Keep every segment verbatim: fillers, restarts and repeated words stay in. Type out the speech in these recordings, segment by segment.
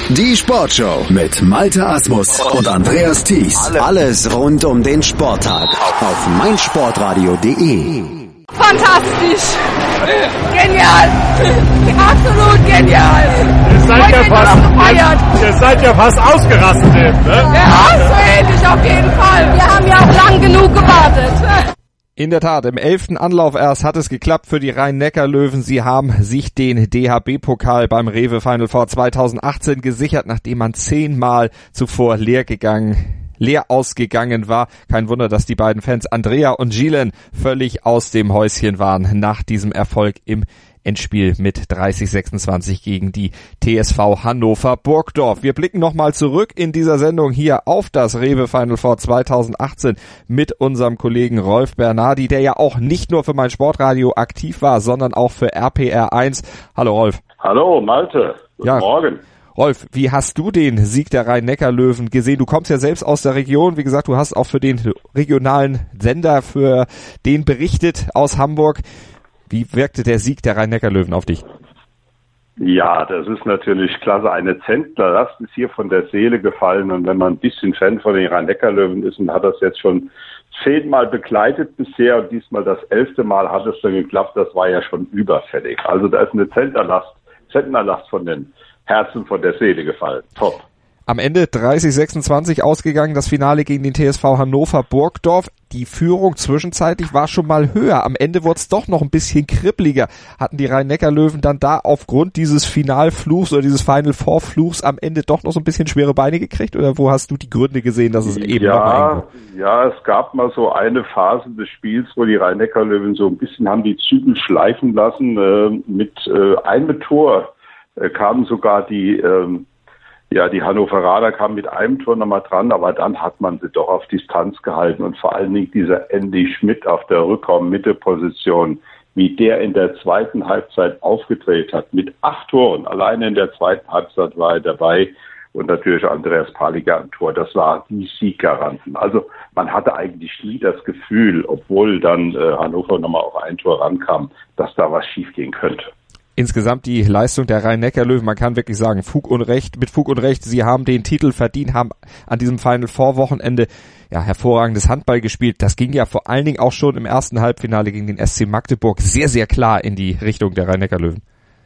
Die Sportshow mit Malte Asmus und Andreas Thies. Alles rund um den Sporttag auf meinsportradio punkt de. Fantastisch! Genial! Absolut genial! Ihr seid, ja fast, ihr seid ja fast ausgerastet eben, ne? Ja, so ähnlich auf jeden Fall. Wir haben ja auch lang genug gewartet. In der Tat, im elften Anlauf erst hat es geklappt für die Rhein-Neckar-Löwen. Sie haben sich den D H B-Pokal beim Rewe Final Four zweitausendachtzehn gesichert, nachdem man zehnmal zuvor leer gegangen leer ausgegangen war. Kein Wunder, dass die beiden Fans Andrea und Gilen völlig aus dem Häuschen waren nach diesem Erfolg im Endspiel mit dreißig sechsundzwanzig gegen die T S V Hannover Burgdorf. Wir blicken nochmal zurück in dieser Sendung hier auf das Rewe Final Four zweitausendachtzehn mit unserem Kollegen Rolf Bernardi, der ja auch nicht nur für mein Sportradio aktiv war, sondern auch für R P R eins. Hallo Rolf. Hallo Malte, guten ja. Morgen. Rolf, wie hast du den Sieg der Rhein-Neckar-Löwen gesehen? Du kommst ja selbst aus der Region. Wie gesagt, du hast auch für den regionalen Sender, für den berichtet aus Hamburg. Wie wirkte der Sieg der Rhein-Neckar-Löwen auf dich? Ja, das ist natürlich klasse. Eine Zentnerlast ist hier von der Seele gefallen. Und wenn man ein bisschen Fan von den Rhein-Neckar-Löwen ist und hat das jetzt schon zehnmal begleitet bisher und diesmal das elfte Mal hat es dann geklappt, das war ja schon überfällig. Also da ist eine Zentnerlast, Zentnerlast von den Herzen, von der Seele gefallen. Top. Am Ende dreißig sechsundzwanzig ausgegangen, das Finale gegen den T S V Hannover Burgdorf. Die Führung zwischenzeitlich war schon mal höher. Am Ende wurde es doch noch ein bisschen kribbeliger. Hatten die Rhein-Neckar-Löwen dann da aufgrund dieses Finalfluchs oder dieses Final-Four-Fluchs am Ende doch noch so ein bisschen schwere Beine gekriegt? Oder wo hast du die Gründe gesehen, dass es eben ja, noch mal eng war? Ja, es gab mal so eine Phase des Spiels, wo die Rhein-Neckar-Löwen so ein bisschen haben die Zügel schleifen lassen. Äh, mit äh, einem Tor äh, kamen sogar die... Äh, Ja, die Hannoveraner kamen mit einem Tor nochmal dran, aber dann hat man sie doch auf Distanz gehalten und vor allen Dingen dieser Andy Schmidt auf der Rückraum-Mitte-Position, wie der in der zweiten Halbzeit aufgedreht hat, mit acht Toren. Alleine in der zweiten Halbzeit war er dabei und natürlich Andreas Paliger am Tor. Das waren die Sieggaranten. Also man hatte eigentlich nie das Gefühl, obwohl dann äh, Hannover nochmal auf ein Tor rankam, dass da was schiefgehen könnte. Insgesamt die Leistung der Rhein-Neckar-Löwen, man kann wirklich sagen, Fug und Recht, mit Fug und Recht, sie haben den Titel verdient, haben an diesem Final Four Wochenende ja hervorragendes Handball gespielt. Das ging ja vor allen Dingen auch schon im ersten Halbfinale gegen den S C Magdeburg sehr, sehr klar in die Richtung der Rhein-Neckar-Löwen.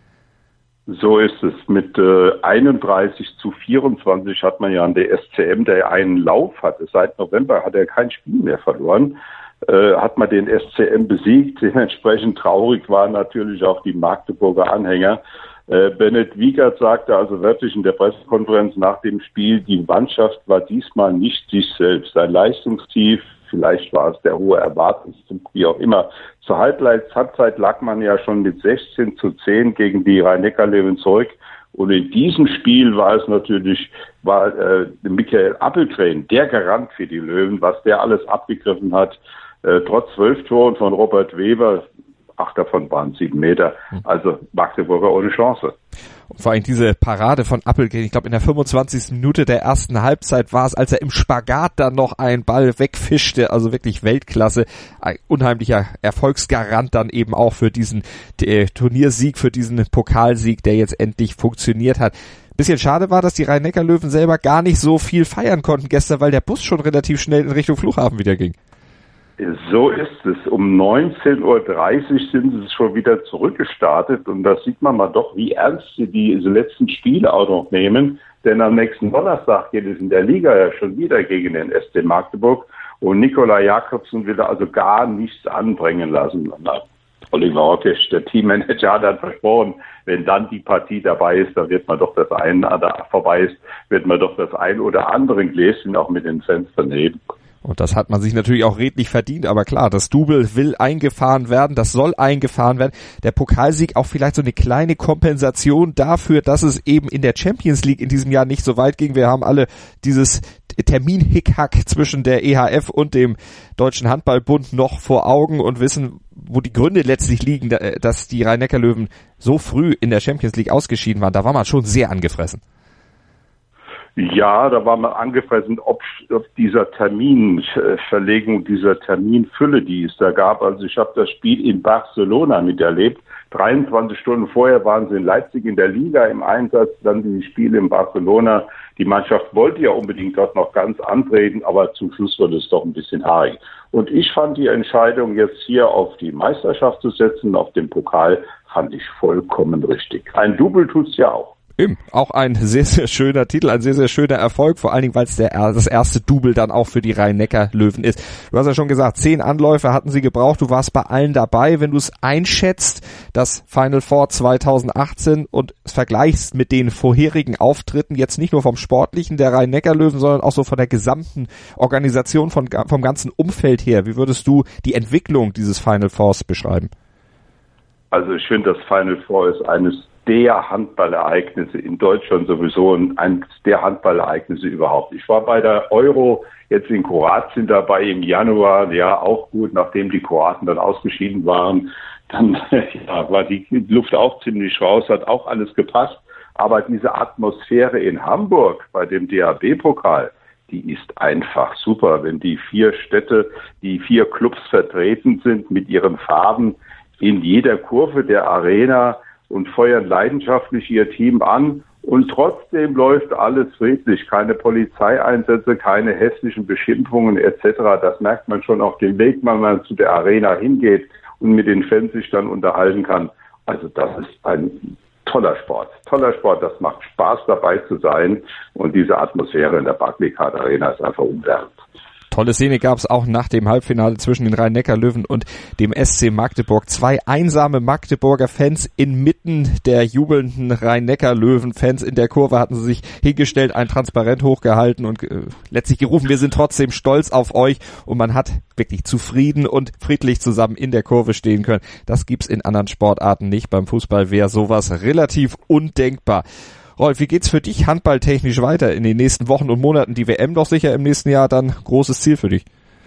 So ist es. Mit äh, einunddreißig zu vierundzwanzig hat man ja an der S C M, der einen Lauf hatte. Seit November hat er kein Spiel mehr verloren. Äh, hat man den S C M besiegt. Dementsprechend traurig waren natürlich auch die Magdeburger Anhänger. Äh, Bennett Wiegert sagte also wörtlich in der Pressekonferenz nach dem Spiel, die Mannschaft war diesmal nicht sich selbst. Ein Leistungstief, vielleicht war es der hohe Erwartungsdruck, wie auch immer. Zur Halbzeit lag man ja schon mit sechzehn zu zehn gegen die Rhein-Neckar-Löwen zurück. Und in diesem Spiel war es natürlich, war äh, Michael Appelgren der Garant für die Löwen, was der alles abgegriffen hat. Äh, trotz zwölf Toren von Robert Weber, acht davon waren sieben Meter, also Magdeburger ohne Chance. Und vor allem diese Parade von Appelgren, ich glaube in der fünfundzwanzigsten Minute der ersten Halbzeit war es, als er im Spagat dann noch einen Ball wegfischte, also wirklich Weltklasse, ein unheimlicher Erfolgsgarant dann eben auch für diesen äh, Turniersieg, für diesen Pokalsieg, der jetzt endlich funktioniert hat. Bisschen schade war, dass die Rhein-Neckar-Löwen selber gar nicht so viel feiern konnten gestern, weil der Bus schon relativ schnell in Richtung Flughafen wieder ging. So ist es. Um neunzehn Uhr dreißig sind sie schon wieder zurückgestartet und da sieht man mal doch, wie ernst sie diese letzten Spiele auch noch nehmen. Denn am nächsten Donnerstag geht es in der Liga ja schon wieder gegen den S C Magdeburg und Nikolai Jakobsen will da also gar nichts anbringen lassen. Oliver Orkisch, der Teammanager, hat dann versprochen, wenn dann die Partie dabei ist, dann wird man doch das ein oder vorbei ist, wird man doch das ein oder andere Gläschen auch mit den Fans daneben. Und das hat man sich natürlich auch redlich verdient, aber klar, das Double will eingefahren werden, das soll eingefahren werden. Der Pokalsieg auch vielleicht so eine kleine Kompensation dafür, dass es eben in der Champions League in diesem Jahr nicht so weit ging. Wir haben alle dieses Termin-Hickhack zwischen der E H F und dem Deutschen Handballbund noch vor Augen und wissen, wo die Gründe letztlich liegen, dass die Rhein-Neckar-Löwen so früh in der Champions League ausgeschieden waren. Da war man schon sehr angefressen. Ja, da war man angefressen, ob, ob dieser Terminverlegung, dieser Terminfülle, die es da gab. Also ich habe das Spiel in Barcelona miterlebt. dreiundzwanzig Stunden vorher waren sie in Leipzig in der Liga im Einsatz, dann die Spiele in Barcelona. Die Mannschaft wollte ja unbedingt dort noch ganz antreten, aber zum Schluss wurde es doch ein bisschen haarig. Und ich fand die Entscheidung, jetzt hier auf die Meisterschaft zu setzen, auf den Pokal, fand ich vollkommen richtig. Ein Double tut's ja auch. Eben, auch ein sehr, sehr schöner Titel, ein sehr, sehr schöner Erfolg, vor allen Dingen, weil es der, das erste Double dann auch für die Rhein-Neckar-Löwen ist. Du hast ja schon gesagt, zehn Anläufe hatten sie gebraucht, du warst bei allen dabei. Wenn du es einschätzt, das Final Four zweitausendachtzehn und vergleichst mit den vorherigen Auftritten, jetzt nicht nur vom Sportlichen der Rhein-Neckar-Löwen, sondern auch so von der gesamten Organisation, von, vom ganzen Umfeld her, wie würdest du die Entwicklung dieses Final Fours beschreiben? Also ich finde, das Final Four ist eines der Handballereignisse in Deutschland sowieso und eines der Handballereignisse überhaupt. Ich war bei der Euro jetzt in Kroatien dabei im Januar, ja auch gut, nachdem die Kroaten dann ausgeschieden waren, dann ja, war die Luft auch ziemlich raus, hat auch alles gepasst. Aber diese Atmosphäre in Hamburg bei dem D H B-Pokal, die ist einfach super, wenn die vier Städte, die vier Clubs vertreten sind mit ihren Farben in jeder Kurve der Arena und feuern leidenschaftlich ihr Team an und trotzdem läuft alles friedlich, keine Polizeieinsätze, keine hässlichen Beschimpfungen et cetera. Das merkt man schon auf dem Weg, wenn man zu der Arena hingeht und mit den Fans sich dann unterhalten kann. Also das ist ein toller Sport, toller Sport, das macht Spaß dabei zu sein und diese Atmosphäre in der Barclaycard Arena ist einfach umwerfend. Tolle Szene gab es auch nach dem Halbfinale zwischen den Rhein-Neckar-Löwen und dem S C Magdeburg. Zwei einsame Magdeburger Fans inmitten der jubelnden Rhein-Neckar-Löwen-Fans in der Kurve hatten sie sich hingestellt, ein Transparent hochgehalten und äh, letztlich gerufen, wir sind trotzdem stolz auf euch, und man hat wirklich zufrieden und friedlich zusammen in der Kurve stehen können. Das gibt's in anderen Sportarten nicht. Beim Fußball wäre sowas relativ undenkbar. Rolf, wie geht's für dich handballtechnisch weiter in den nächsten Wochen und Monaten? Die W M doch sicher im nächsten Jahr dann großes Ziel für dich.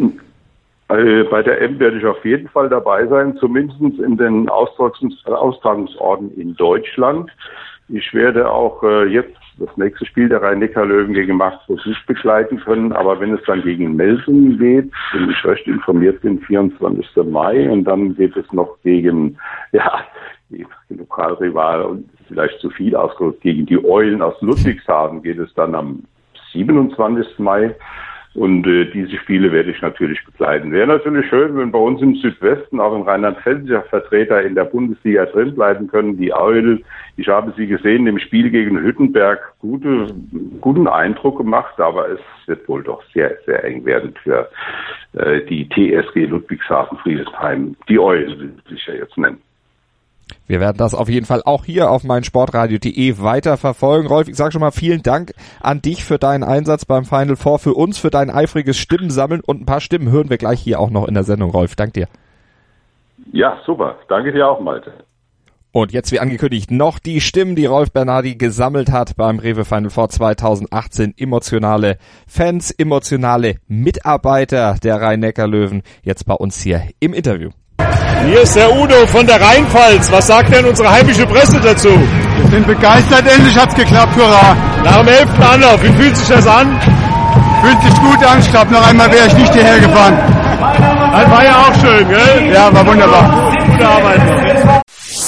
Bei der M werde ich auf jeden Fall dabei sein, zumindest in den Austragungs- Austragungsorten in Deutschland. Ich werde auch jetzt das nächste Spiel der Rhein-Neckar-Löwen gegen Magdeburg nicht begleiten können, aber wenn es dann gegen Melsungen geht, wenn ich recht informiert bin, vierundzwanzigsten Mai, und dann geht es noch gegen, ja, die Lokalrivale und vielleicht zu viel ausgedrückt, gegen die Eulen aus Ludwigshafen geht es dann am siebenundzwanzigsten Mai. Und äh, diese Spiele werde ich natürlich begleiten. Wäre natürlich schön, wenn bei uns im Südwesten auch ein rheinland-pfälzischer Vertreter in der Bundesliga drin bleiben können. Die Eulen, ich habe sie gesehen im Spiel gegen Hüttenberg, gute, guten Eindruck gemacht, aber es wird wohl doch sehr, sehr eng werden für äh, die T S G Ludwigshafen-Friedrichshain. Die Eulen will ich sich ja jetzt nennen. Wir werden das auf jeden Fall auch hier auf meinsportradio punkt de weiter verfolgen. Rolf, ich sage schon mal vielen Dank an dich für deinen Einsatz beim Final Four, für uns, für dein eifriges Stimmensammeln, und ein paar Stimmen hören wir gleich hier auch noch in der Sendung. Rolf, dank dir. Ja, super. Danke dir auch, Malte. Und jetzt, wie angekündigt, noch die Stimmen, die Rolf Bernardi gesammelt hat beim Rewe Final Four zweitausendachtzehn. Emotionale Fans, emotionale Mitarbeiter der Rhein-Neckar-Löwen, jetzt bei uns hier im Interview. Hier ist der Udo von der Rheinpfalz. Was sagt denn unsere heimische Presse dazu? Wir sind begeistert, endlich hat's geklappt, hurra! Nach dem elften Anlauf, wie fühlt sich das an? Fühlt sich gut an, ich glaube, noch einmal wäre ich nicht hierher gefahren. Das war ja auch schön, gell? Ja, war wunderbar. Gute Arbeit.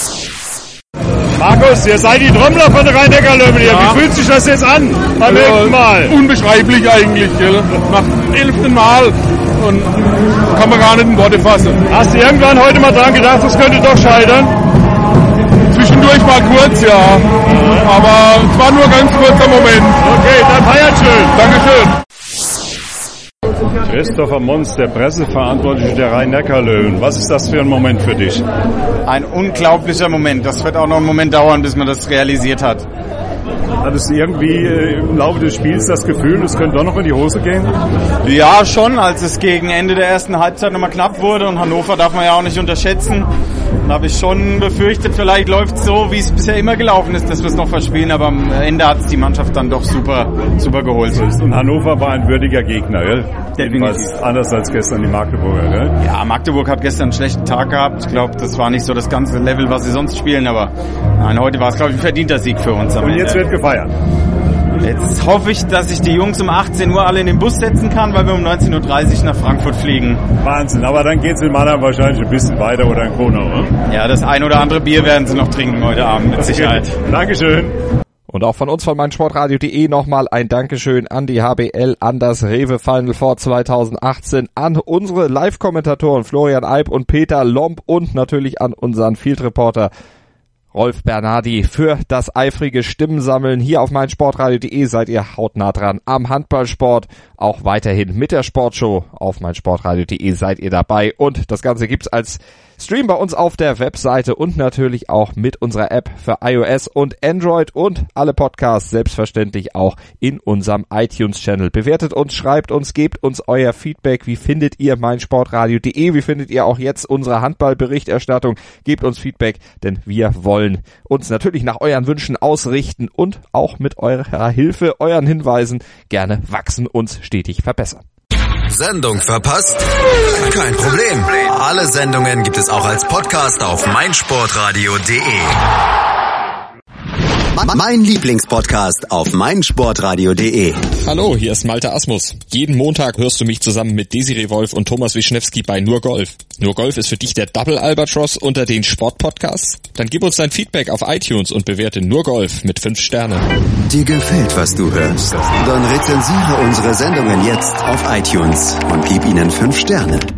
Markus, ihr seid die Trommler von der Rhein-Neckar-Löwen hier. Ja. Wie fühlt sich das jetzt an beim ja, elften Mal? Unbeschreiblich eigentlich, gell? Nach dem elften Mal und kann man gar nicht in Worte fassen. Hast du irgendwann heute mal dran gedacht, das könnte doch scheitern? Zwischendurch mal kurz, ja. ja. Aber es war nur ein ganz kurzer Moment. Okay, dann feiert schön. Dankeschön. Christopher Mons, der Presseverantwortliche der Rhein-Neckar-Löwen. Was ist das für ein Moment für dich? Ein unglaublicher Moment. Das wird auch noch einen Moment dauern, bis man das realisiert hat. Hattest du irgendwie äh, im Laufe des Spiels das Gefühl, es könnte doch noch in die Hose gehen? Ja, schon. Als es gegen Ende der ersten Halbzeit nochmal knapp wurde, und Hannover darf man ja auch nicht unterschätzen, da habe ich schon befürchtet, vielleicht läuft es so, wie es bisher immer gelaufen ist, dass wir es noch verspielen, aber am Ende hat es die Mannschaft dann doch super, super geholt. Und Hannover war ein würdiger Gegner, gell? Definitiv. Anders als gestern die Magdeburger, gell? Ja, Magdeburg hat gestern einen schlechten Tag gehabt. Ich glaube, das war nicht so das ganze Level, was sie sonst spielen, aber nein, heute war es, glaube ich, ein verdienter Sieg für uns. Und jetzt wird gefeiert. Jetzt hoffe ich, dass ich die Jungs um achtzehn Uhr alle in den Bus setzen kann, weil wir um neunzehn Uhr dreißig nach Frankfurt fliegen. Wahnsinn, aber dann geht's in Mannheim wahrscheinlich ein bisschen weiter oder in Kronau, oder? Ja, das ein oder andere Bier werden sie noch trinken heute Abend, mit Sicherheit. Dankeschön. Und auch von uns von meinsportradio.de nochmal ein Dankeschön an die H B L, an das Rewe Final Four zweitausendachtzehn, an unsere Live-Kommentatoren Florian Eib und Peter Lomb und natürlich an unseren Field-Reporter Rolf Bernardi für das eifrige Stimmensammeln. Hier auf meinsportradio.de seid ihr hautnah dran am Handballsport. Auch weiterhin mit der Sportshow auf meinsportradio.de seid ihr dabei. Und das Ganze gibt's als Stream bei uns auf der Webseite und natürlich auch mit unserer App für iOS und Android und alle Podcasts selbstverständlich auch in unserem iTunes-Channel. Bewertet uns, schreibt uns, gebt uns euer Feedback. Wie findet ihr meinsportradio.de? Wie findet ihr auch jetzt unsere Handballberichterstattung? Gebt uns Feedback, denn wir wollen uns natürlich nach euren Wünschen ausrichten und auch mit eurer Hilfe, euren Hinweisen gerne wachsen, uns stetig verbessern. Sendung verpasst? Kein Problem. Alle Sendungen gibt es auch als Podcast auf meinsportradio punkt de. Mein Lieblingspodcast auf meinsportradio punkt de. Hallo, hier ist Malte Asmus. Jeden Montag hörst du mich zusammen mit Desiree Wolf und Thomas Wischnewski bei Nur Golf. Nur Golf ist für dich der Double Albatross unter den Sportpodcasts? Dann gib uns dein Feedback auf iTunes und bewerte Nur Golf mit fünf Sternen. Dir gefällt, was du hörst? Dann rezensiere unsere Sendungen jetzt auf iTunes und gib ihnen fünf Sterne.